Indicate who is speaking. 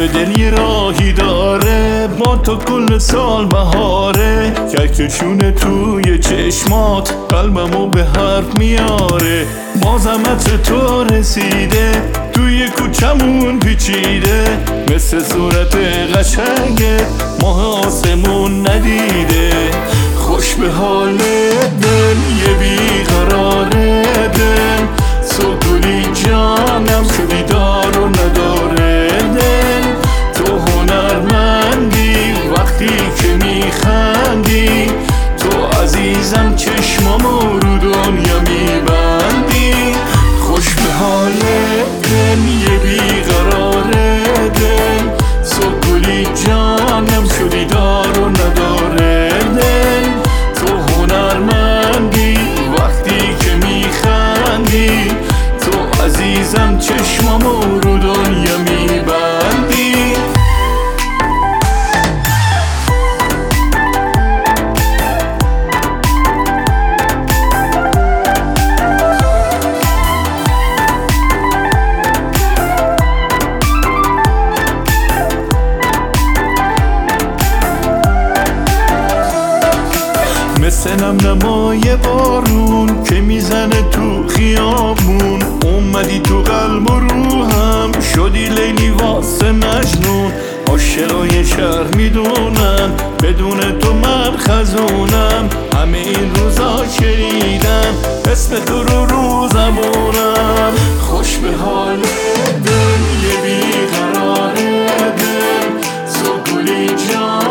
Speaker 1: دل یه راهی داره، با تو کل سال بهاره. کهکشونه توی چشمات قلبمو به حرف میاره. بازم عطر تو رسیده، توی کوچمون پیچیده. مثل صورت قشنگت ماه آسمون ندیده. خوش به حال دل یه بیقراره دل، سکولی جانم شدی دار و نداره دل. تو هنرمندی وقتی که میخندی، تو عزیزم چشمامو رو دنیا میبندی. خوش به حال دل یه بیقراره دل، سکولی جانم شدی دار و نداره دل. تو هنرمندی وقتی که میخندی، تو عزیزم چشمامو رو دنیا میبندی. مثل نمای بارون که میزنه تو خیابون، اومدی تو قلب و روحم شدی لیلی واسه مجنون. عاشقای شهر میدونن بدون تو من خزونم، همه این روزا شنیدم اسم تو رو زبونم. خوش به حال دل یه بیقراره دل، سکولی جان